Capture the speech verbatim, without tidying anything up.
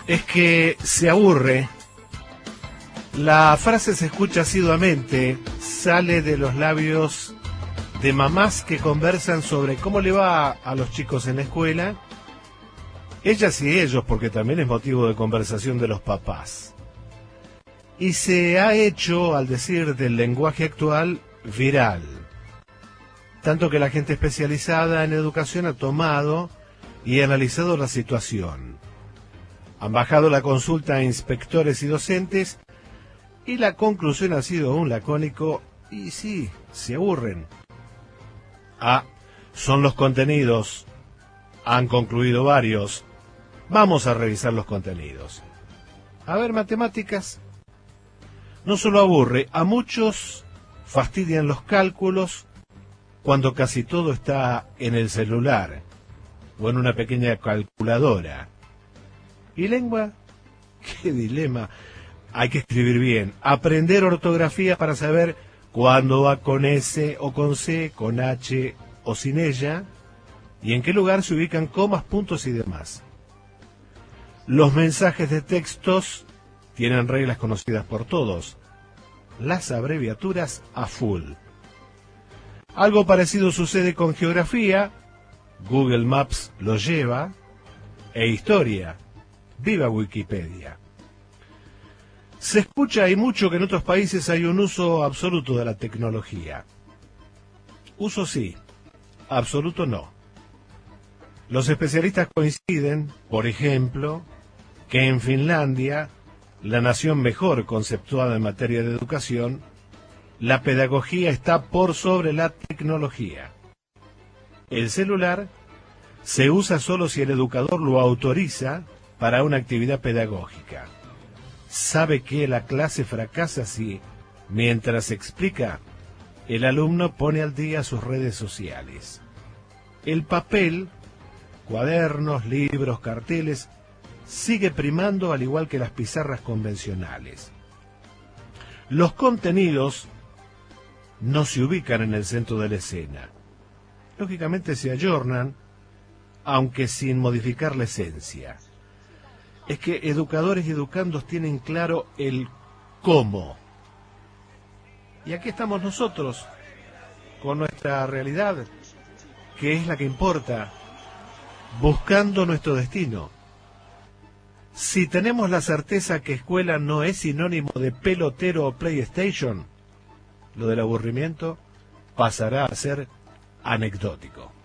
es que se aburre. La frase se escucha asiduamente, sale de los labios de mamás que conversan sobre cómo le va a los chicos en la escuela, ellas y ellos, porque también es motivo de conversación de los papás. Y se ha hecho, al decir del lenguaje actual, viral. Tanto que la gente especializada en educación ha tomado y analizado la situación. Han bajado la consulta a inspectores y docentes y la conclusión ha sido un lacónico y sí, se aburren. Ah, son los contenidos. Han concluido varios. Vamos a revisar los contenidos. A ver, matemáticas. No solo aburre, a muchos fastidian los cálculos cuando casi todo está en el celular o en una pequeña calculadora. ¿Y lengua? ¡Qué dilema! Hay que escribir bien, aprender ortografía para saber cuándo va con S o con C, con H o sin ella, y en qué lugar se ubican comas, puntos y demás. Los mensajes de textos tienen reglas conocidas por todos. Las abreviaturas a full. Algo parecido sucede con geografía, Google Maps lo lleva, e historia, viva Wikipedia. Se escucha y mucho que en otros países hay un uso absoluto de la tecnología. Uso sí, absoluto no. Los especialistas coinciden, por ejemplo, que en Finlandia, la nación mejor conceptuada en materia de educación, la pedagogía está por sobre la tecnología. El celular se usa solo si el educador lo autoriza para una actividad pedagógica. Sabe que la clase fracasa si, mientras explica, el alumno pone al día sus redes sociales. El papel, cuadernos, libros, carteles, sigue primando al igual que las pizarras convencionales. Los contenidos no se ubican en el centro de la escena. Lógicamente se ayornan, aunque sin modificar la esencia. Es que educadores y educandos tienen claro el cómo. Y aquí estamos nosotros, con nuestra realidad, que es la que importa, buscando nuestro destino. Si tenemos la certeza que escuela no es sinónimo de pelotero o PlayStation, lo del aburrimiento pasará a ser anecdótico.